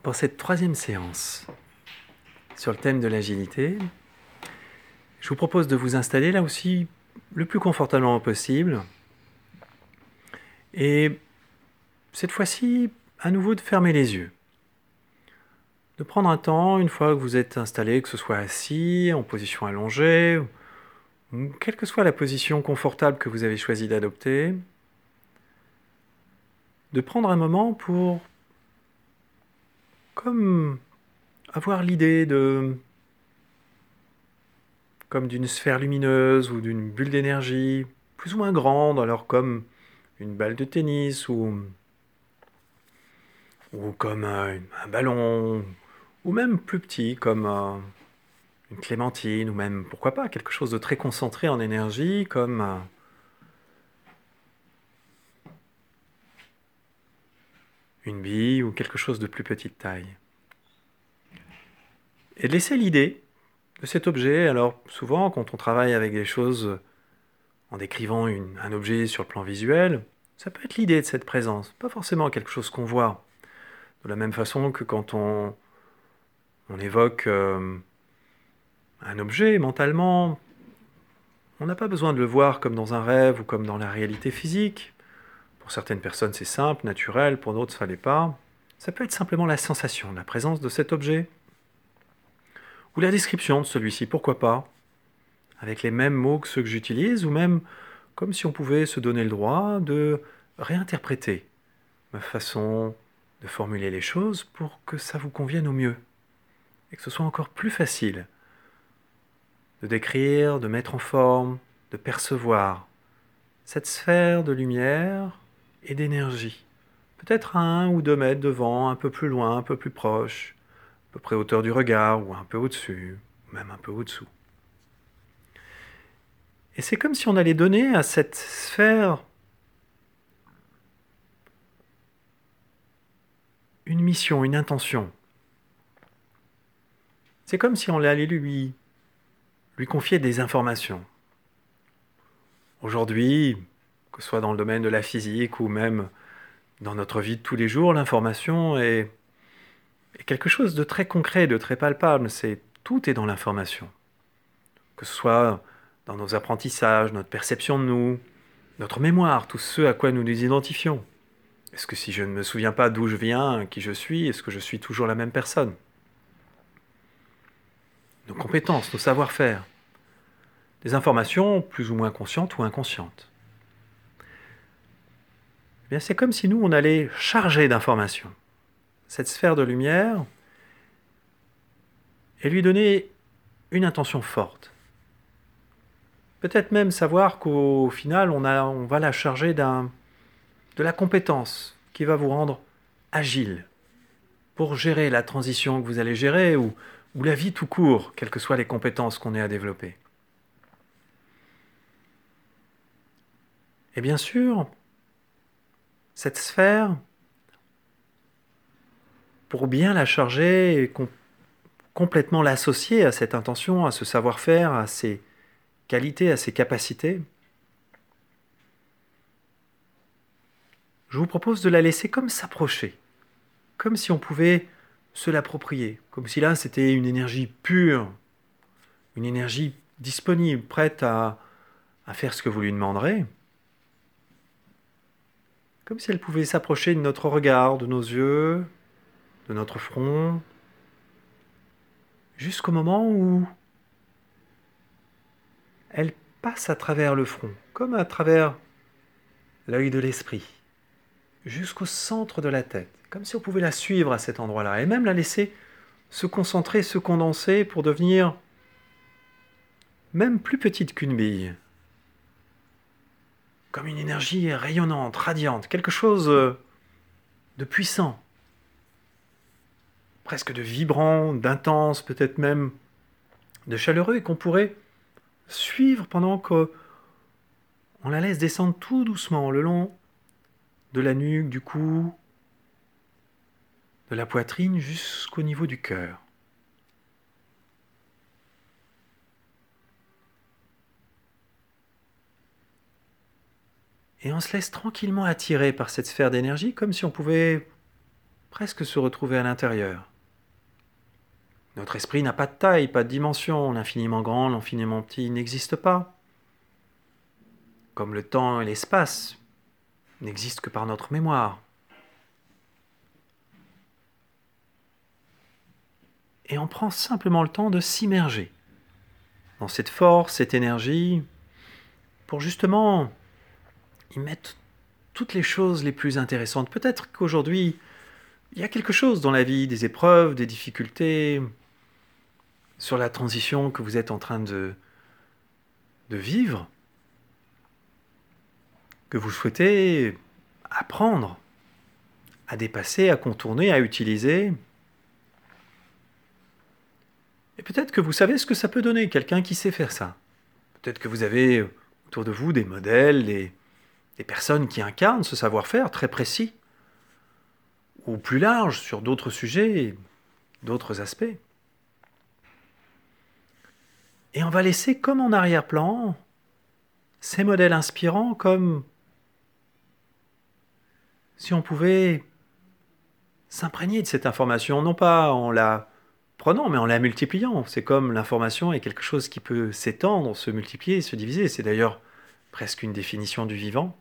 Pour cette troisième séance sur le thème de l'agilité, je vous propose de vous installer là aussi le plus confortablement possible et cette fois-ci à nouveau de fermer les yeux. De prendre un temps, une fois que vous êtes installé, que ce soit assis, en position allongée, ou quelle que soit la position confortable que vous avez choisi d'adopter, de prendre un moment pour comme avoir l'idée comme d'une sphère lumineuse ou d'une bulle d'énergie plus ou moins grande, alors comme une balle de tennis ou comme un ballon, ou même plus petit comme une clémentine, ou même, pourquoi pas, quelque chose de très concentré en énergie comme une bille ou quelque chose de plus petite taille. Et de laisser l'idée de cet objet. Alors souvent quand on travaille avec des choses en décrivant un objet sur le plan visuel, ça peut être l'idée de cette présence, pas forcément quelque chose qu'on voit. De la même façon que quand on évoque un objet mentalement, on n'a pas besoin de le voir comme dans un rêve ou comme dans la réalité physique. Pour certaines personnes, c'est simple, naturel, pour d'autres, ça ne l'est pas. Ça peut être simplement la sensation, la présence de cet objet, ou la description de celui-ci, pourquoi pas, avec les mêmes mots que ceux que j'utilise, ou même comme si on pouvait se donner le droit de réinterpréter ma façon de formuler les choses pour que ça vous convienne au mieux, et que ce soit encore plus facile de décrire, de mettre en forme, de percevoir cette sphère de lumière et d'énergie. Peut-être à 1 ou 2 mètres devant, un peu plus loin, un peu plus proche, à peu près hauteur du regard, ou un peu au-dessus, ou même un peu au-dessous. Et c'est comme si on allait donner à cette sphère une mission, une intention. C'est comme si on allait lui confier des informations. Aujourd'hui, que ce soit dans le domaine de la physique ou même dans notre vie de tous les jours, l'information est quelque chose de très concret, de très palpable. Tout est dans l'information. Que ce soit dans nos apprentissages, notre perception de nous, notre mémoire, tout ce à quoi nous nous identifions. Est-ce que si je ne me souviens pas d'où je viens, qui je suis, est-ce que je suis toujours la même personne ? Nos compétences, nos savoir-faire. Des informations plus ou moins conscientes ou inconscientes. Eh bien, c'est comme si nous, on allait charger d'informations cette sphère de lumière et lui donner une intention forte. Peut-être même savoir qu'au final, on va la charger de la compétence qui va vous rendre agile pour gérer la transition que vous allez gérer ou la vie tout court, quelles que soient les compétences qu'on ait à développer. Et bien sûr, cette sphère, pour bien la charger et complètement l'associer à cette intention, à ce savoir-faire, à ces qualités, à ces capacités, je vous propose de la laisser comme s'approcher, comme si on pouvait se l'approprier, comme si là c'était une énergie pure, une énergie disponible, prête à faire ce que vous lui demanderez, comme si elle pouvait s'approcher de notre regard, de nos yeux, de notre front, jusqu'au moment où elle passe à travers le front, comme à travers l'œil de l'esprit, jusqu'au centre de la tête, comme si on pouvait la suivre à cet endroit-là, et même la laisser se concentrer, se condenser pour devenir même plus petite qu'une bille, comme une énergie rayonnante, radiante, quelque chose de puissant, presque de vibrant, d'intense, peut-être même de chaleureux, et qu'on pourrait suivre pendant qu'on la laisse descendre tout doucement le long de la nuque, du cou, de la poitrine jusqu'au niveau du cœur. Et on se laisse tranquillement attirer par cette sphère d'énergie, comme si on pouvait presque se retrouver à l'intérieur. Notre esprit n'a pas de taille, pas de dimension, l'infiniment grand, l'infiniment petit n'existe pas. Comme le temps et l'espace n'existent que par notre mémoire. Et on prend simplement le temps de s'immerger dans cette force, cette énergie, pour justement y mettre toutes les choses les plus intéressantes. Peut-être qu'aujourd'hui, il y a quelque chose dans la vie, des épreuves, des difficultés, sur la transition que vous êtes en train de vivre, que vous souhaitez apprendre à dépasser, à contourner, à utiliser. Et peut-être que vous savez ce que ça peut donner, quelqu'un qui sait faire ça. Peut-être que vous avez autour de vous des modèles, des personnes qui incarnent ce savoir-faire très précis, ou plus large sur d'autres sujets, d'autres aspects. Et on va laisser comme en arrière-plan ces modèles inspirants, comme si on pouvait s'imprégner de cette information, non pas en la prenant, mais en la multipliant. C'est comme l'information est quelque chose qui peut s'étendre, se multiplier, se diviser. C'est d'ailleurs presque une définition du vivant.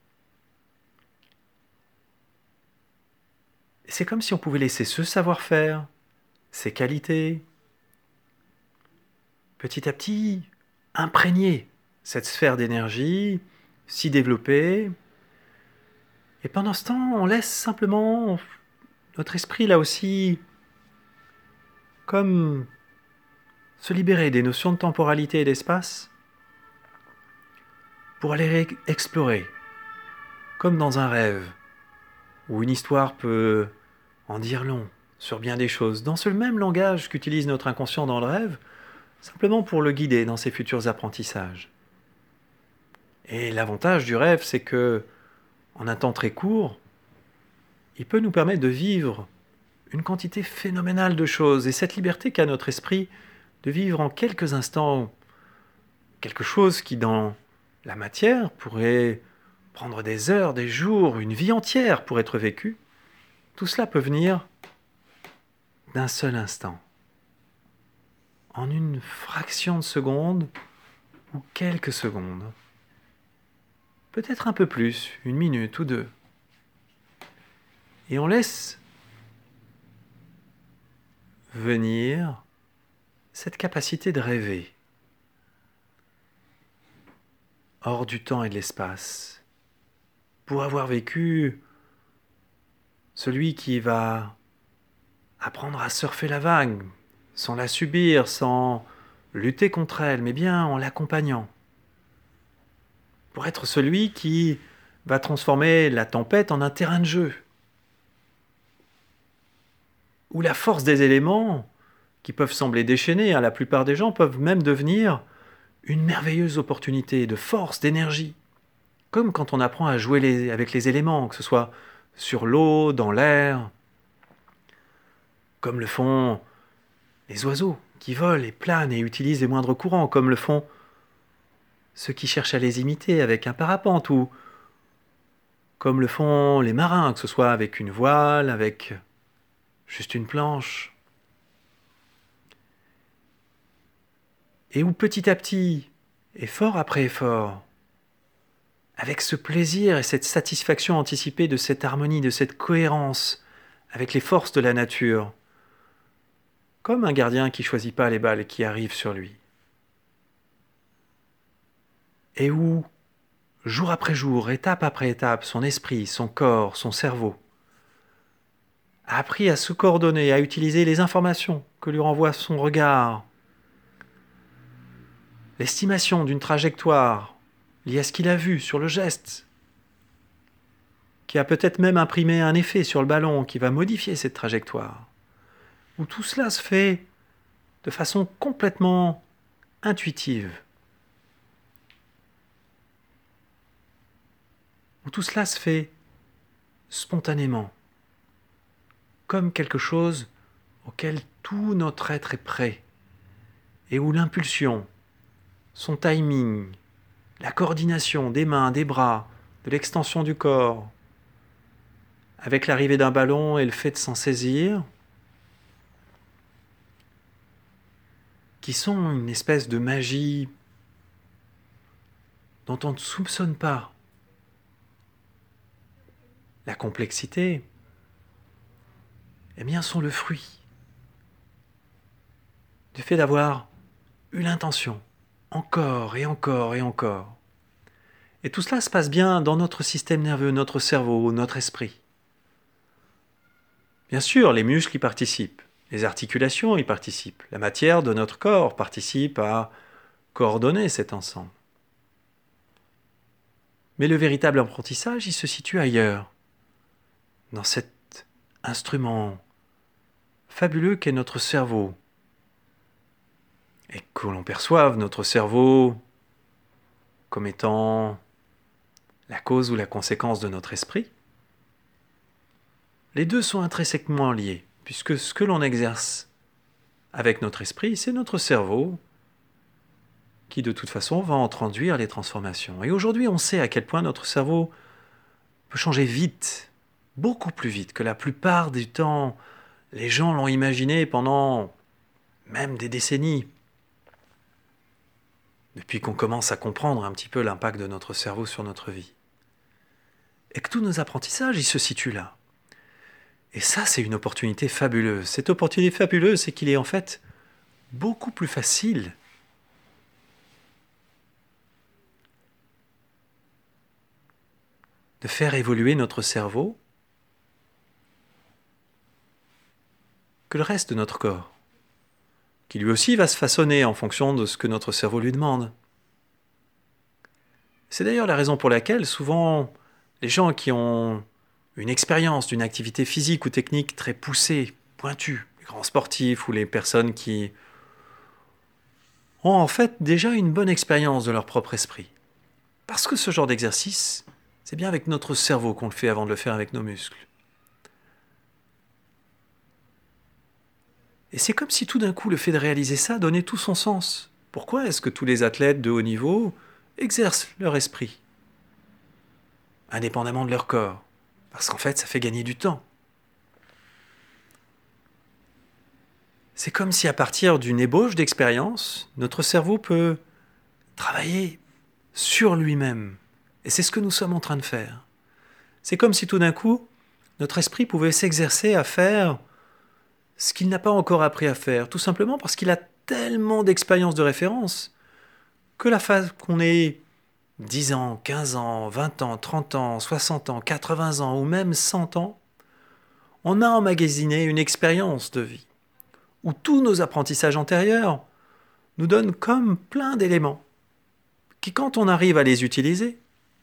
C'est comme si on pouvait laisser ce savoir-faire, ces qualités, petit à petit, imprégner cette sphère d'énergie, s'y développer. Et pendant ce temps, on laisse simplement notre esprit, là aussi, comme se libérer des notions de temporalité et d'espace pour aller explorer, comme dans un rêve, où une histoire peut en dire long sur bien des choses, dans ce même langage qu'utilise notre inconscient dans le rêve, simplement pour le guider dans ses futurs apprentissages. Et l'avantage du rêve, c'est que, en un temps très court, il peut nous permettre de vivre une quantité phénoménale de choses. Et cette liberté qu'a notre esprit de vivre en quelques instants quelque chose qui, dans la matière, pourrait prendre des heures, des jours, une vie entière pour être vécu, tout cela peut venir d'un seul instant, en une fraction de seconde ou quelques secondes. Peut-être un peu plus, une minute ou deux. Et on laisse venir cette capacité de rêver, hors du temps et de l'espace, pour avoir vécu celui qui va apprendre à surfer la vague, sans la subir, sans lutter contre elle, mais bien en l'accompagnant. Pour être celui qui va transformer la tempête en un terrain de jeu, où la force des éléments, qui peuvent sembler déchaînés à la plupart des gens, peuvent même devenir une merveilleuse opportunité de force, d'énergie. Comme quand on apprend à jouer avec les éléments, que ce soit sur l'eau, dans l'air, comme le font les oiseaux qui volent et planent et utilisent les moindres courants, comme le font ceux qui cherchent à les imiter avec un parapente, ou comme le font les marins, que ce soit avec une voile, avec juste une planche. Et où petit à petit, effort après effort, avec ce plaisir et cette satisfaction anticipée de cette harmonie, de cette cohérence avec les forces de la nature, comme un gardien qui ne choisit pas les balles qui arrivent sur lui. Et où, jour après jour, étape après étape, son esprit, son corps, son cerveau a appris à se coordonner, à utiliser les informations que lui renvoie son regard, l'estimation d'une trajectoire liée à ce qu'il a vu sur le geste, qui a peut-être même imprimé un effet sur le ballon qui va modifier cette trajectoire, où tout cela se fait de façon complètement intuitive, où tout cela se fait spontanément, comme quelque chose auquel tout notre être est prêt, et où l'impulsion, son timing, la coordination des mains, des bras, de l'extension du corps, avec l'arrivée d'un ballon et le fait de s'en saisir, qui sont une espèce de magie dont on ne soupçonne pas la complexité, eh bien sont le fruit du fait d'avoir eu l'intention, encore et encore et encore. Et tout cela se passe bien dans notre système nerveux, notre cerveau, notre esprit. Bien sûr, les muscles y participent, les articulations y participent, la matière de notre corps participe à coordonner cet ensemble. Mais le véritable apprentissage, il se situe ailleurs, dans cet instrument fabuleux qu'est notre cerveau. Et que l'on perçoive notre cerveau comme étant la cause ou la conséquence de notre esprit. Les deux sont intrinsèquement liés, puisque ce que l'on exerce avec notre esprit, c'est notre cerveau qui de toute façon va introduire les transformations. Et aujourd'hui, on sait à quel point notre cerveau peut changer vite, beaucoup plus vite que la plupart du temps. Les gens l'ont imaginé pendant même des décennies. Depuis qu'on commence à comprendre un petit peu l'impact de notre cerveau sur notre vie. Et que tous nos apprentissages, ils se situent là. Et ça, c'est une opportunité fabuleuse. Cette opportunité fabuleuse, c'est qu'il est en fait beaucoup plus facile de faire évoluer notre cerveau que le reste de notre corps, qui lui aussi va se façonner en fonction de ce que notre cerveau lui demande. C'est d'ailleurs la raison pour laquelle souvent les gens qui ont une expérience d'une activité physique ou technique très poussée, pointue, les grands sportifs ou les personnes qui ont en fait déjà une bonne expérience de leur propre esprit. Parce que ce genre d'exercice, c'est bien avec notre cerveau qu'on le fait avant de le faire avec nos muscles. Et c'est comme si tout d'un coup le fait de réaliser ça donnait tout son sens. Pourquoi est-ce que tous les athlètes de haut niveau exercent leur esprit, indépendamment de leur corps? Parce qu'en fait, ça fait gagner du temps. C'est comme si à partir d'une ébauche d'expérience, notre cerveau peut travailler sur lui-même. Et c'est ce que nous sommes en train de faire. C'est comme si tout d'un coup, notre esprit pouvait s'exercer à faire ce qu'il n'a pas encore appris à faire, tout simplement parce qu'il a tellement d'expérience de référence que la phase qu'on ait 10 ans, 15 ans, 20 ans, 30 ans, 60 ans, 80 ans ou même 100 ans, on a emmagasiné une expérience de vie où tous nos apprentissages antérieurs nous donnent comme plein d'éléments qui, quand on arrive à les utiliser,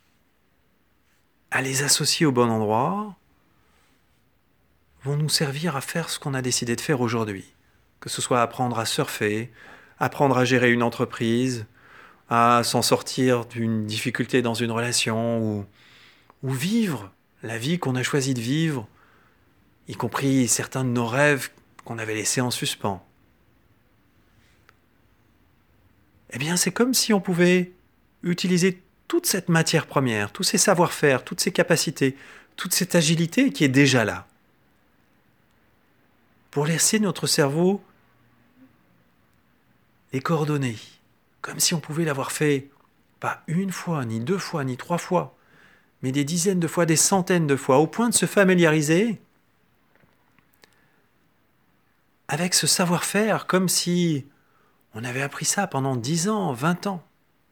à les associer au bon endroit, vont nous servir à faire ce qu'on a décidé de faire aujourd'hui. Que ce soit apprendre à surfer, apprendre à gérer une entreprise, à s'en sortir d'une difficulté dans une relation ou vivre la vie qu'on a choisi de vivre, y compris certains de nos rêves qu'on avait laissés en suspens. Eh bien, c'est comme si on pouvait utiliser toute cette matière première, tous ces savoir-faire, toutes ces capacités, toute cette agilité qui est déjà là, pour laisser notre cerveau les coordonner, comme si on pouvait l'avoir fait, pas une fois, ni deux fois, ni trois fois, mais des dizaines de fois, des centaines de fois, au point de se familiariser avec ce savoir-faire, comme si on avait appris ça pendant 10 ans, 20 ans.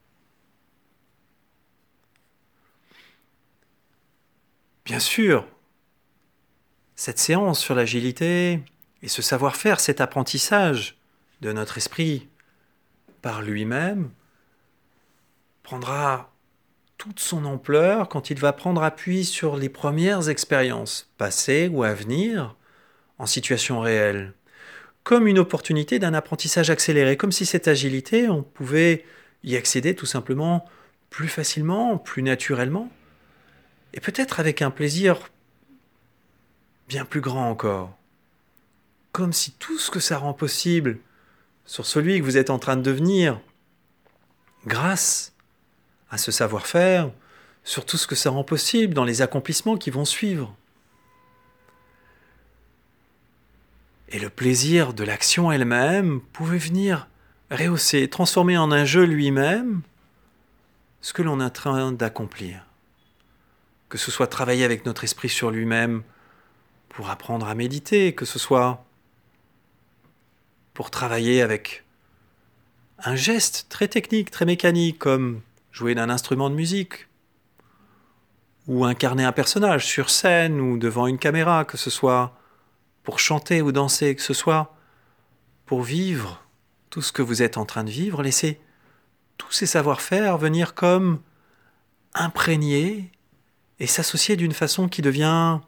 Bien sûr, cette séance sur l'agilité et ce savoir-faire, cet apprentissage de notre esprit par lui-même, prendra toute son ampleur quand il va prendre appui sur les premières expériences, passées ou à venir, en situation réelle, comme une opportunité d'un apprentissage accéléré, comme si cette agilité, on pouvait y accéder tout simplement plus facilement, plus naturellement, et peut-être avec un plaisir bien plus grand encore. Comme si tout ce que ça rend possible sur celui que vous êtes en train de devenir, grâce à ce savoir-faire, sur tout ce que ça rend possible dans les accomplissements qui vont suivre. Et le plaisir de l'action elle-même pouvait venir rehausser, transformer en un jeu lui-même ce que l'on est en train d'accomplir. Que ce soit travailler avec notre esprit sur lui-même pour apprendre à méditer, que ce soit pour travailler avec un geste très technique, très mécanique, comme jouer d'un instrument de musique, ou incarner un personnage sur scène ou devant une caméra, que ce soit pour chanter ou danser, que ce soit pour vivre tout ce que vous êtes en train de vivre, laissez tous ces savoir-faire venir comme imprégner et s'associer d'une façon qui devient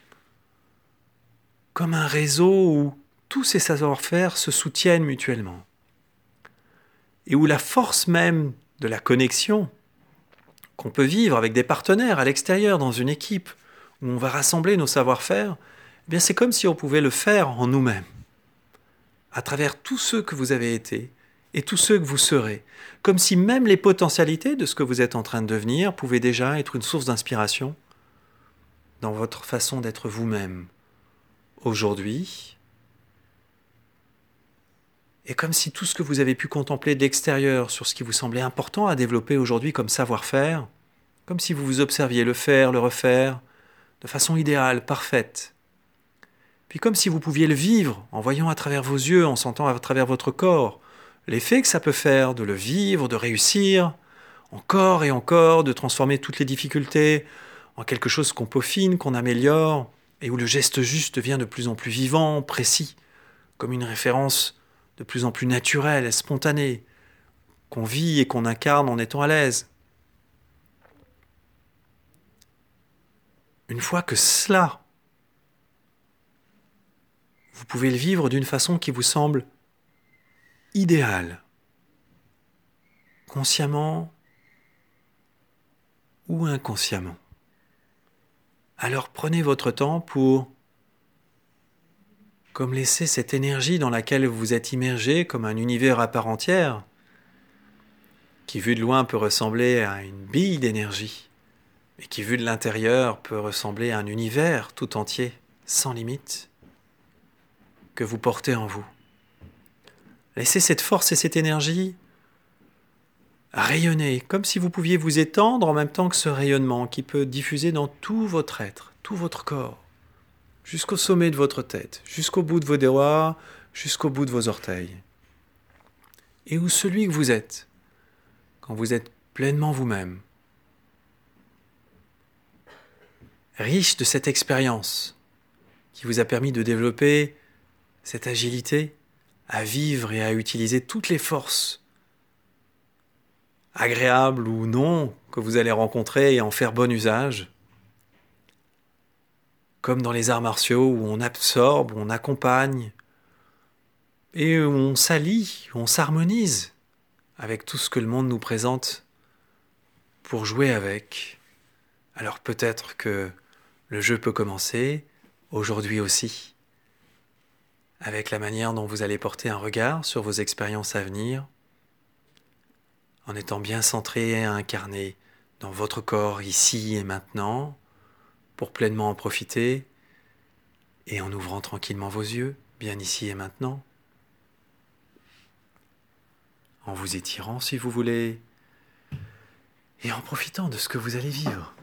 comme un réseau où tous ces savoir-faire se soutiennent mutuellement. Et où la force même de la connexion qu'on peut vivre avec des partenaires à l'extérieur, dans une équipe, où on va rassembler nos savoir-faire, eh bien c'est comme si on pouvait le faire en nous-mêmes, à travers tous ceux que vous avez été et tous ceux que vous serez, comme si même les potentialités de ce que vous êtes en train de devenir pouvaient déjà être une source d'inspiration dans votre façon d'être vous-même aujourd'hui, et comme si tout ce que vous avez pu contempler de l'extérieur sur ce qui vous semblait important à développer aujourd'hui comme savoir-faire, comme si vous vous observiez le faire, le refaire, de façon idéale, parfaite. Puis comme si vous pouviez le vivre en voyant à travers vos yeux, en sentant à travers votre corps, l'effet que ça peut faire de le vivre, de réussir, encore et encore, de transformer toutes les difficultés en quelque chose qu'on peaufine, qu'on améliore, et où le geste juste devient de plus en plus vivant, précis, comme une référence de plus en plus naturelle, spontanée, qu'on vit et qu'on incarne en étant à l'aise. Une fois que cela, vous pouvez le vivre d'une façon qui vous semble idéale, consciemment ou inconsciemment. Alors prenez votre temps pour comme laisser cette énergie dans laquelle vous êtes immergé comme un univers à part entière, qui vu de loin peut ressembler à une bille d'énergie, mais qui vu de l'intérieur peut ressembler à un univers tout entier, sans limite, que vous portez en vous. Laissez cette force et cette énergie rayonner, comme si vous pouviez vous étendre en même temps que ce rayonnement qui peut diffuser dans tout votre être, tout votre corps, jusqu'au sommet de votre tête, jusqu'au bout de vos doigts, jusqu'au bout de vos orteils. Et où celui que vous êtes, quand vous êtes pleinement vous-même, riche de cette expérience qui vous a permis de développer cette agilité à vivre et à utiliser toutes les forces, agréables ou non, que vous allez rencontrer et en faire bon usage, comme dans les arts martiaux où on absorbe, on accompagne, et où on s'allie, où on s'harmonise avec tout ce que le monde nous présente pour jouer avec. Alors peut-être que le jeu peut commencer aujourd'hui aussi, avec la manière dont vous allez porter un regard sur vos expériences à venir, en étant bien centré et incarné dans votre corps ici et maintenant, pour pleinement en profiter, et en ouvrant tranquillement vos yeux, bien ici et maintenant, en vous étirant si vous voulez, et en profitant de ce que vous allez vivre.